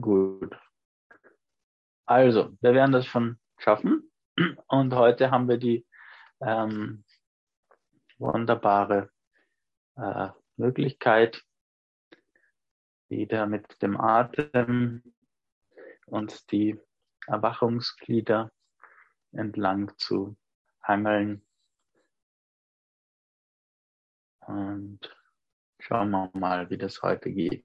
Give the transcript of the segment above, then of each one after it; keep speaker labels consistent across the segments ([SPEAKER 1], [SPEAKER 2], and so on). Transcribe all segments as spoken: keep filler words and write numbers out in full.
[SPEAKER 1] Gut. Also, wir werden das schon schaffen. Und heute haben wir die ähm, wunderbare äh, Möglichkeit, wieder mit dem Atem und die Erwachungsglieder entlang zu hangeln. Und schauen wir mal, wie das heute geht.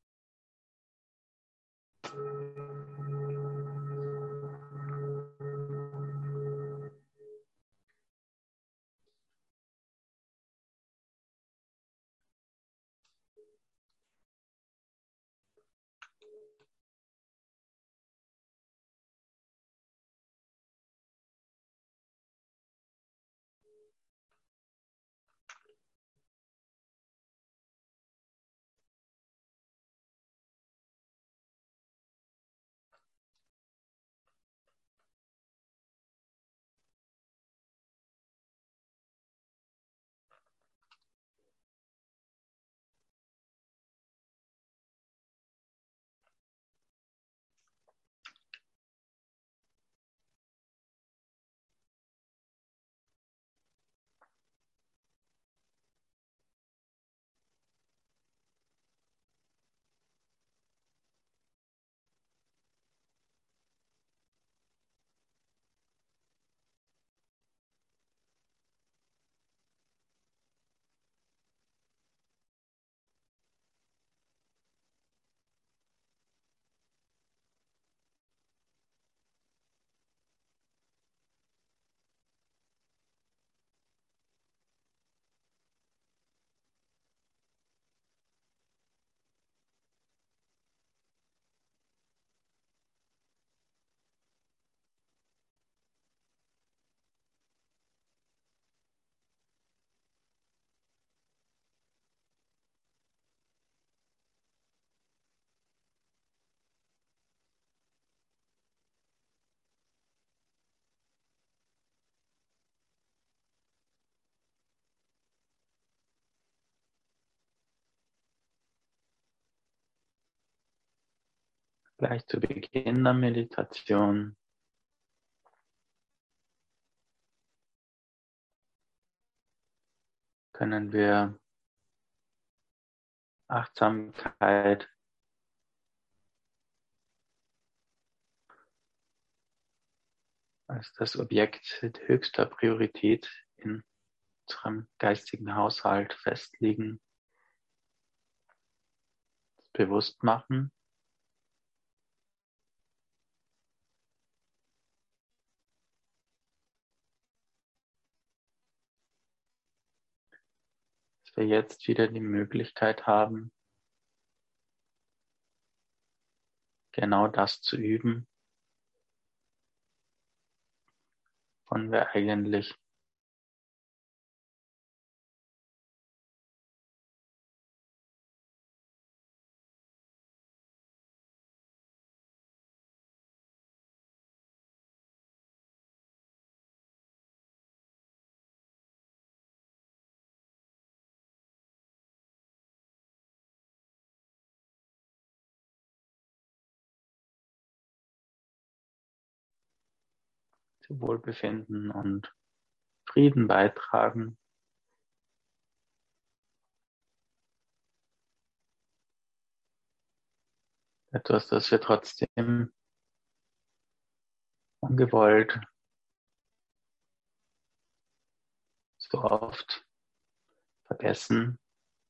[SPEAKER 1] Gleich zu Beginn der Meditation können wir Achtsamkeit als das Objekt höchster Priorität in unserem geistigen Haushalt festlegen, bewusst machen. Dass wir jetzt wieder die Möglichkeit haben, genau das zu üben, wovon wir eigentlich zu Wohlbefinden und Frieden beitragen. Etwas, das wir trotzdem ungewollt so oft vergessen.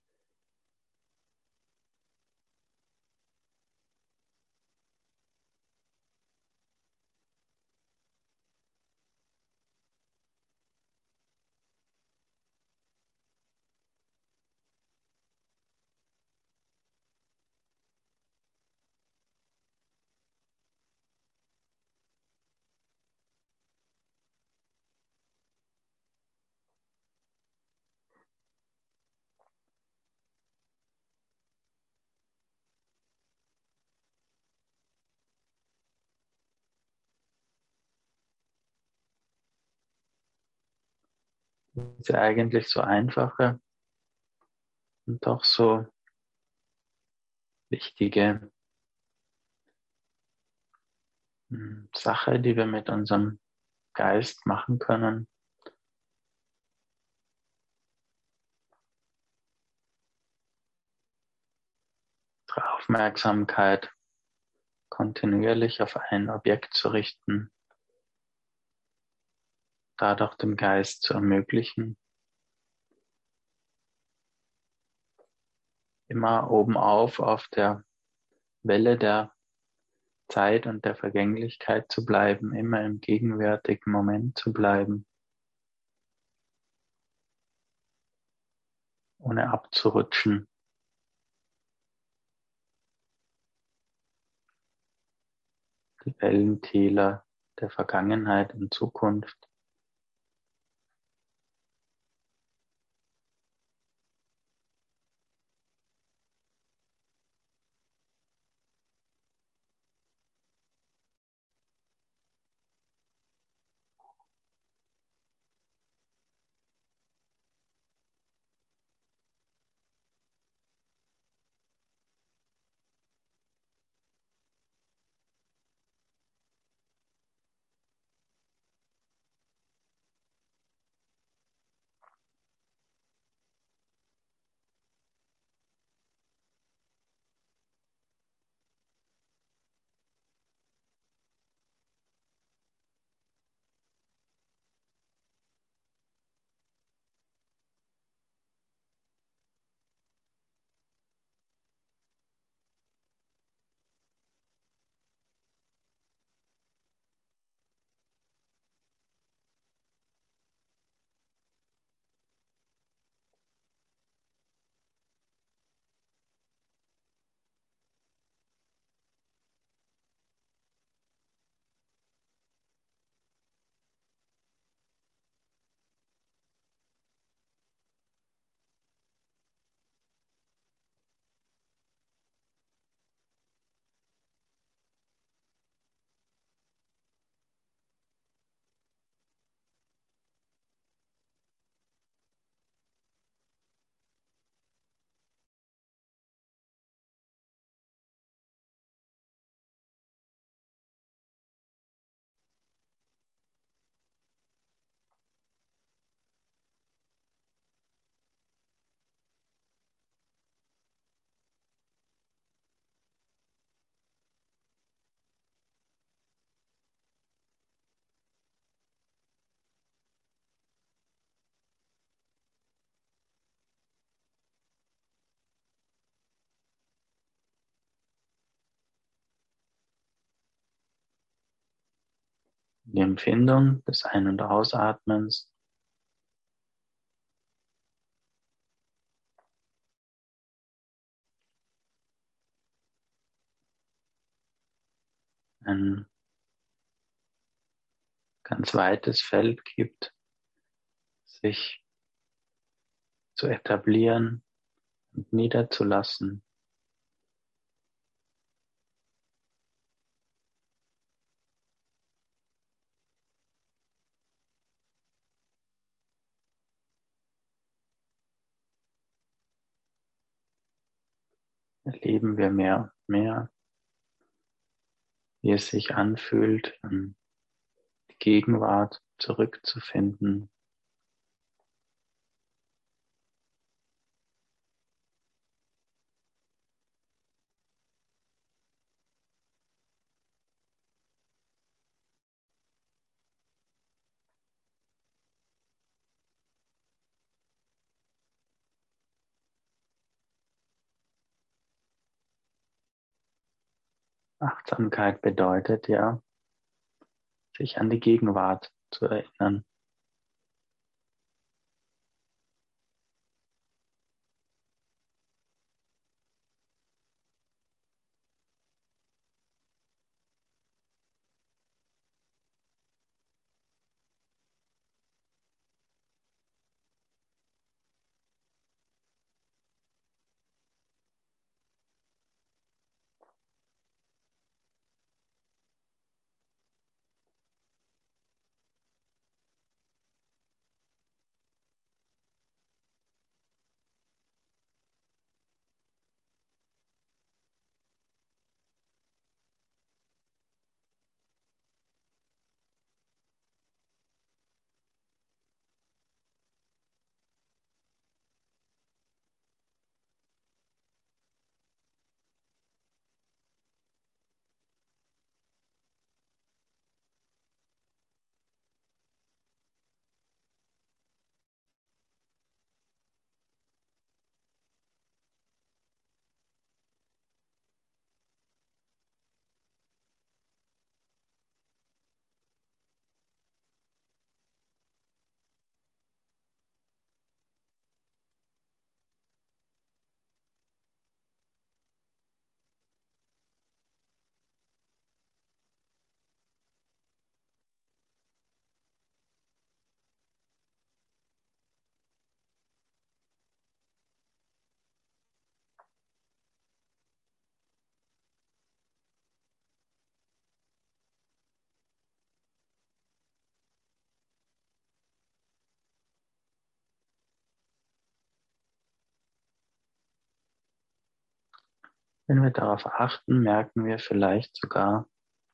[SPEAKER 1] Diese eigentlich so einfache und doch so wichtige hm, Sache, die wir mit unserem Geist machen können, unsere Aufmerksamkeit kontinuierlich auf ein Objekt zu richten, dadurch dem Geist zu ermöglichen, immer obenauf auf der Welle der Zeit und der Vergänglichkeit zu bleiben, immer im gegenwärtigen Moment zu bleiben, ohne abzurutschen. Die Wellentäler der Vergangenheit und Zukunft. Die Empfindung des Ein- und Ausatmens ein ganz weites Feld gibt, sich zu etablieren und niederzulassen. Erleben wir mehr und mehr, wie es sich anfühlt, in die Gegenwart zurückzufinden. Achtsamkeit bedeutet ja, sich an die Gegenwart zu erinnern. Wenn wir darauf achten, merken wir vielleicht sogar,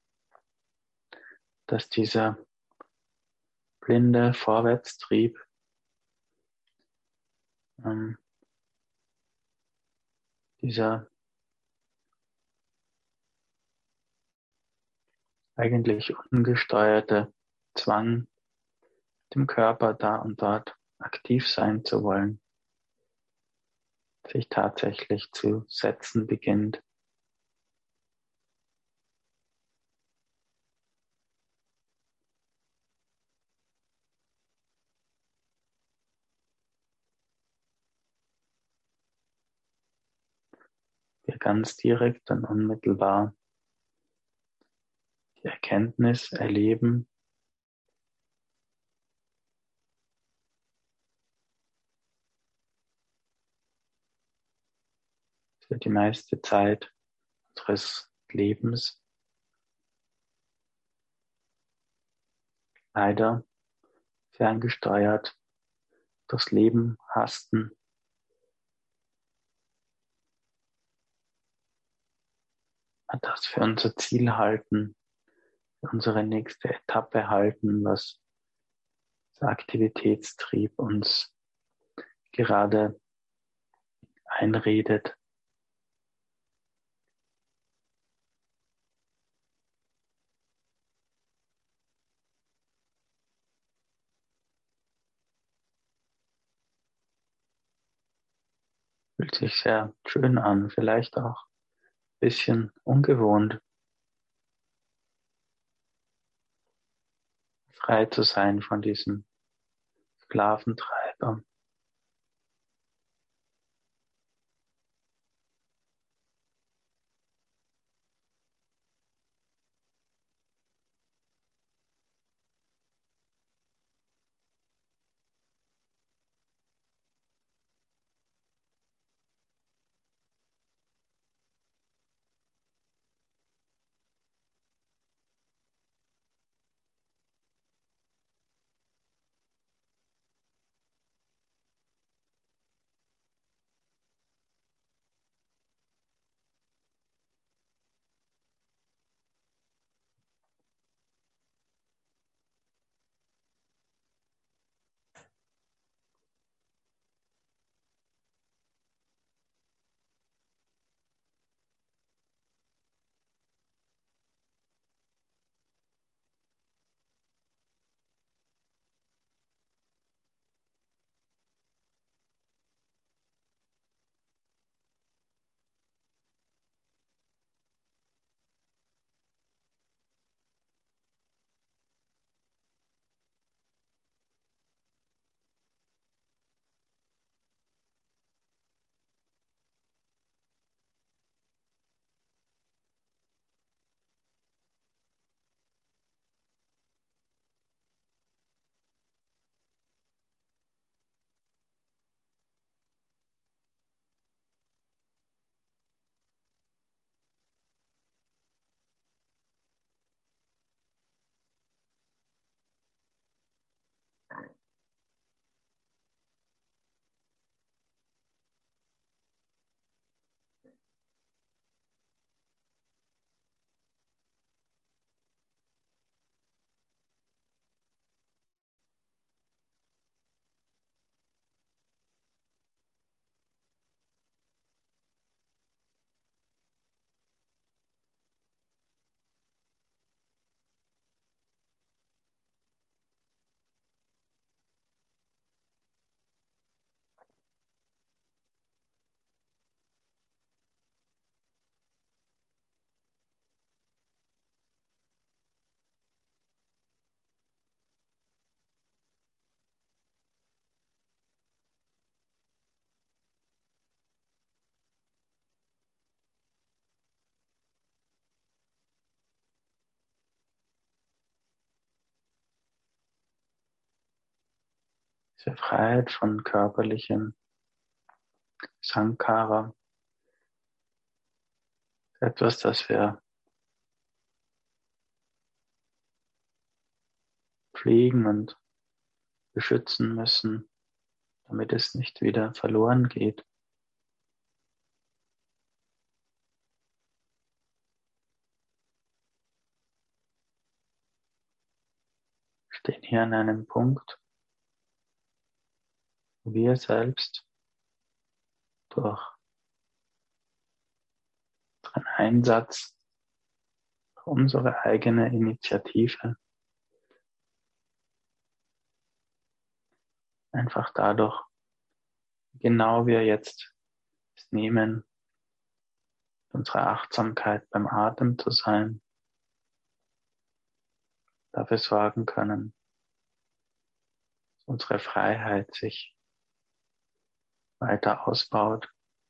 [SPEAKER 1] dass dieser blinde Vorwärtstrieb ähm, dieser eigentlich ungesteuerte Zwang, dem Körper da und dort aktiv sein zu wollen, sich tatsächlich zu setzen beginnt. Wir ganz direkt und unmittelbar die Erkenntnis erleben, dass wir die meiste Zeit unseres Lebens leider ferngesteuert durchs Leben hasten und das für unser Ziel halten, für unsere nächste Etappe halten, was der Aktivitätstrieb uns gerade einredet. Fühlt sich sehr schön an, vielleicht auch ein bisschen ungewohnt, frei zu sein von diesem Sklaventreiber. Diese Freiheit von körperlichem Sankhara ist etwas, das wir pflegen und beschützen müssen, damit es nicht wieder verloren geht. stehen hier an einem Punkt, wo wir selbst durch unseren Einsatz, unsere eigene Initiative, einfach dadurch, wie genau wir jetzt es nehmen, unsere Achtsamkeit beim Atem zu sein, dafür sorgen können, dass unsere Freiheit sich weiter ausbaut.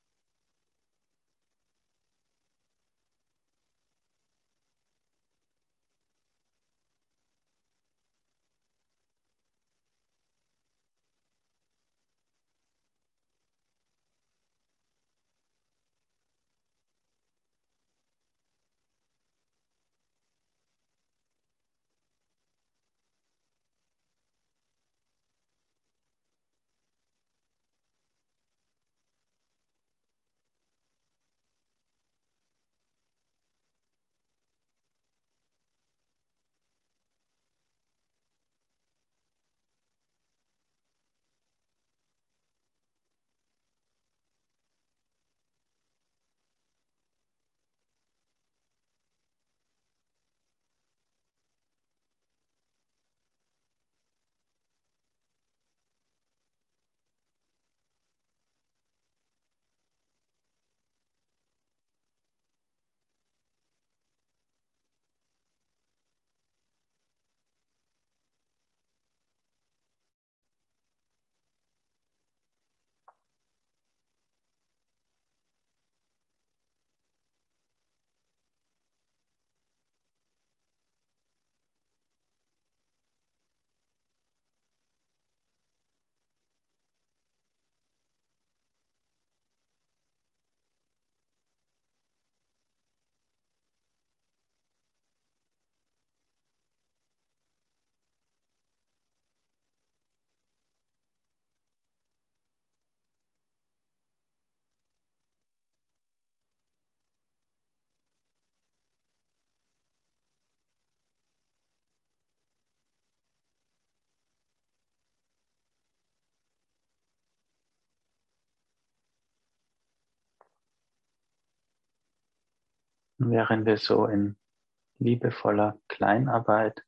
[SPEAKER 1] Und während wir so in liebevoller Kleinarbeit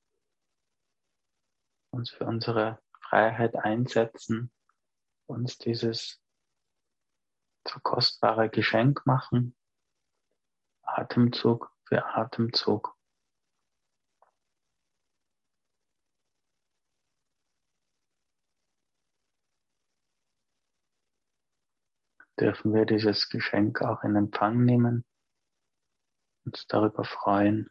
[SPEAKER 1] uns für unsere Freiheit einsetzen, uns dieses so kostbare Geschenk machen, Atemzug für Atemzug, dürfen wir dieses Geschenk auch in Empfang nehmen, uns darüber freuen.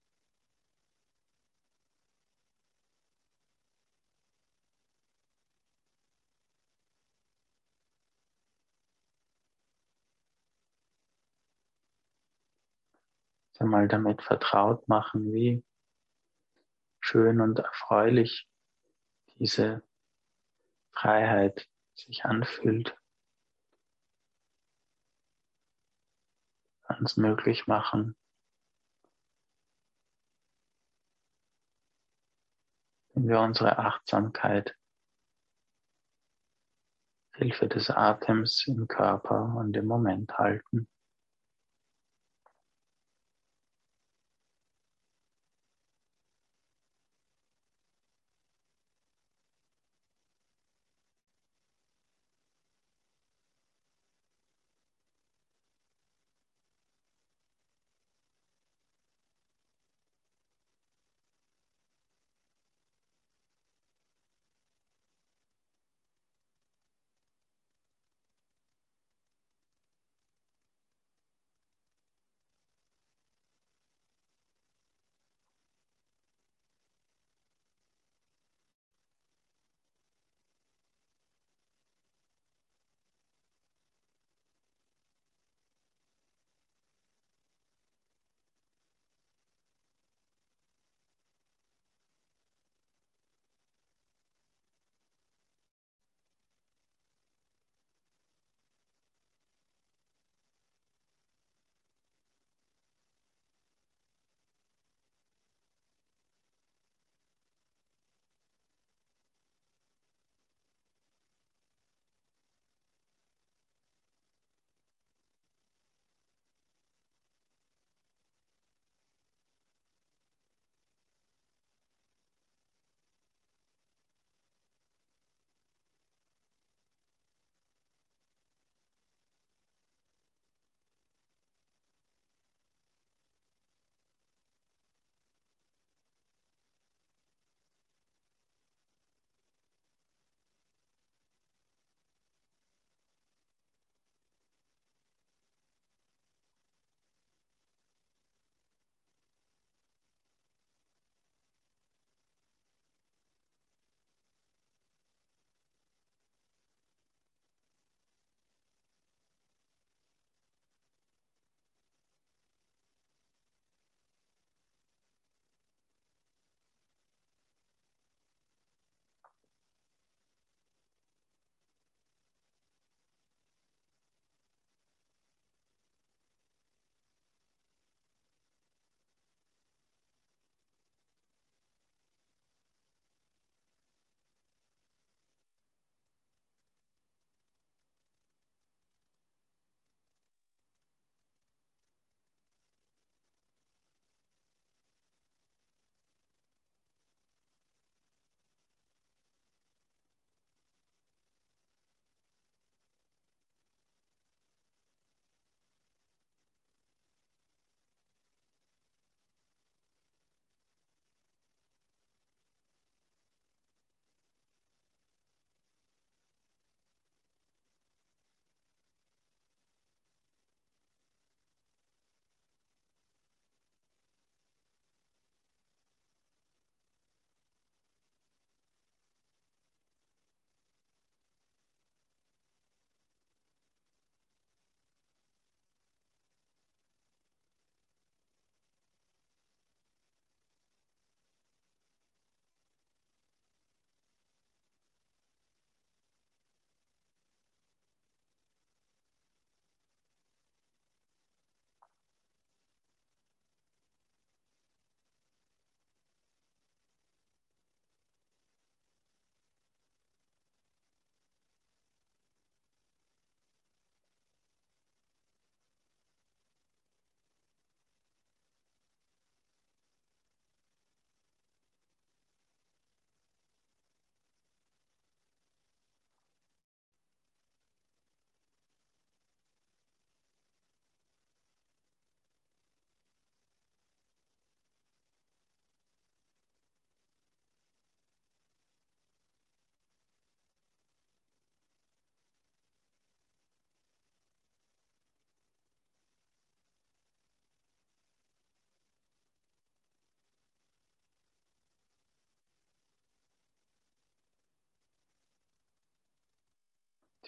[SPEAKER 1] Einmal damit vertraut machen, wie schön und erfreulich diese Freiheit sich anfühlt, uns möglich machen, wenn wir unsere Achtsamkeit, Hilfe des Atems im Körper und im Moment halten.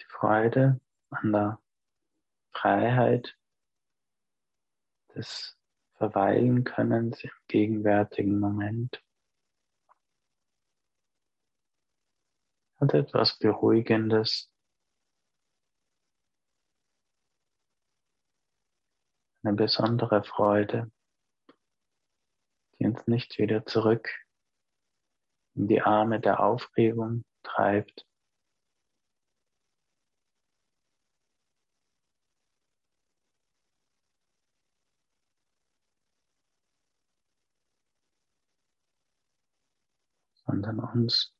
[SPEAKER 1] Freude an der Freiheit des Verweilen Könnens im gegenwärtigen Moment hat etwas Beruhigendes, eine besondere Freude, die uns nicht wieder zurück in die Arme der Aufregung treibt, sondern uns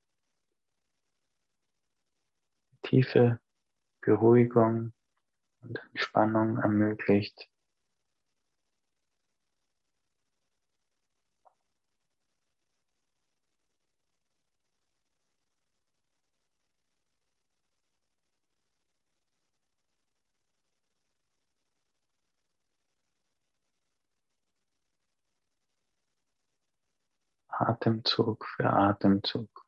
[SPEAKER 1] tiefe Beruhigung und Entspannung ermöglicht. Atemzug für Atemzug.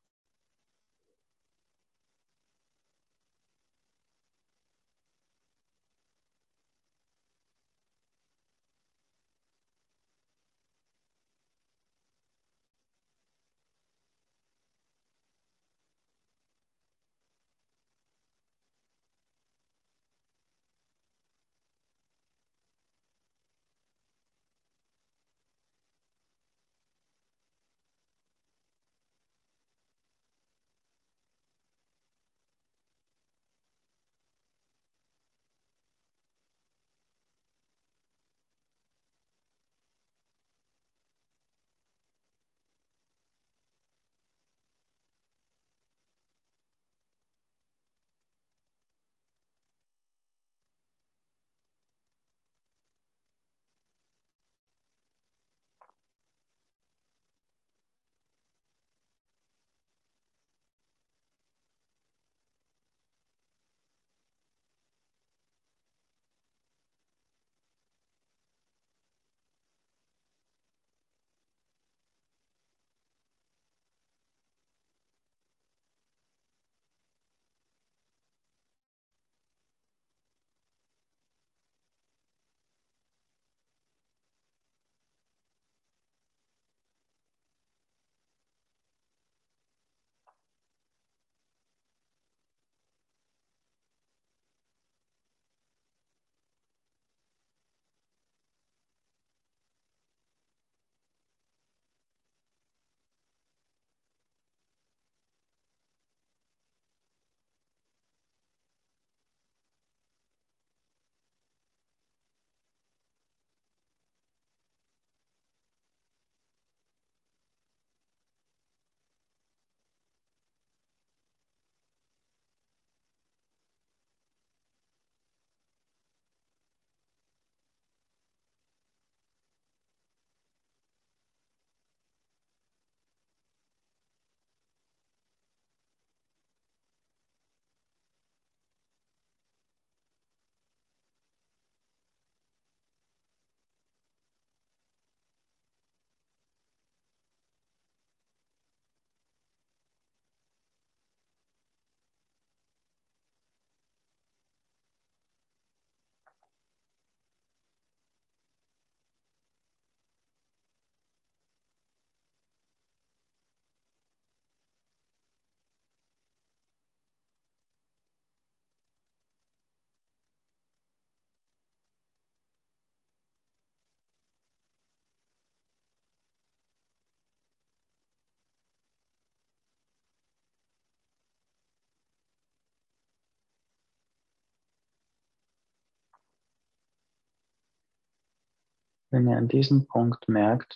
[SPEAKER 1] Wenn ihr an diesem Punkt merkt,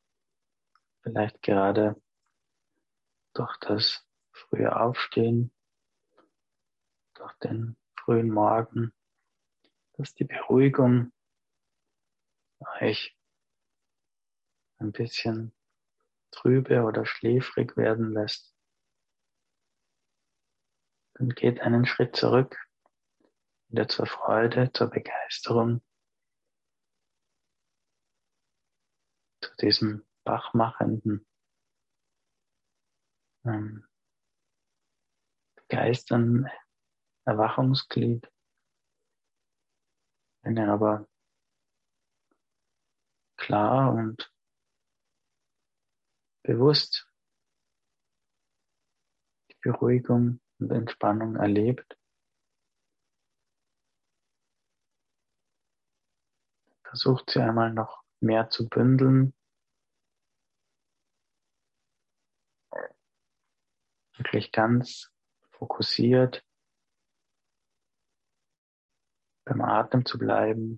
[SPEAKER 1] vielleicht gerade durch das frühe Aufstehen, durch den frühen Morgen, dass die Beruhigung euch ein bisschen trübe oder schläfrig werden lässt, dann geht einen Schritt zurück, wieder zur Freude, zur Begeisterung, zu diesem wachmachenden, ähm, begeistern, Erwachungsglied. Wenn er aber klar und bewusst die Beruhigung und Entspannung erlebt, versucht sie einmal noch mehr zu bündeln, wirklich ganz fokussiert beim Atem zu bleiben,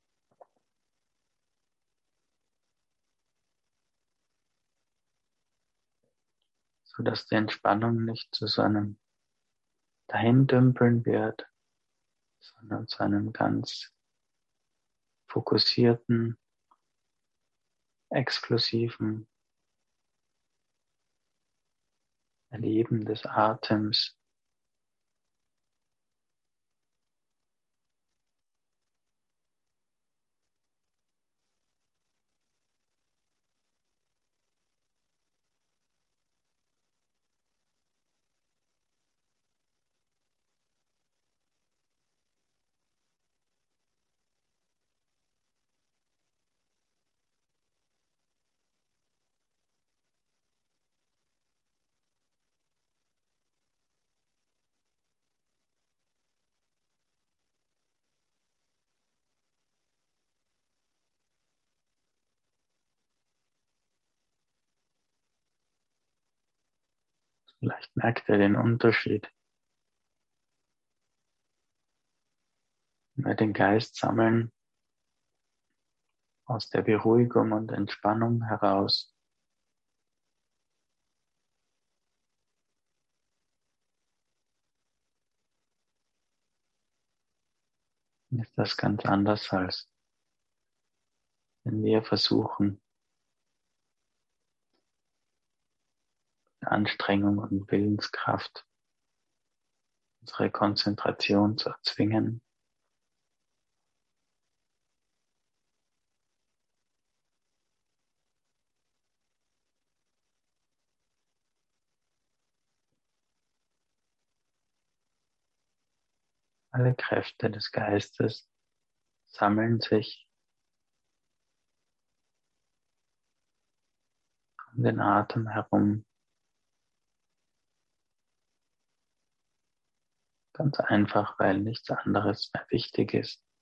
[SPEAKER 1] so dass die Entspannung nicht zu so einem Dahindümpeln wird, sondern zu einem ganz fokussierten, exklusiven Erleben des Atems. Vielleicht merkt ihr den Unterschied. Wenn wir den Geist sammeln aus der Beruhigung und Entspannung heraus, ist das ganz anders, als wenn wir versuchen, Anstrengung und Willenskraft unsere Konzentration zu erzwingen. Alle Kräfte des Geistes sammeln sich um den Atem herum. Ganz einfach, weil nichts anderes mehr wichtig ist.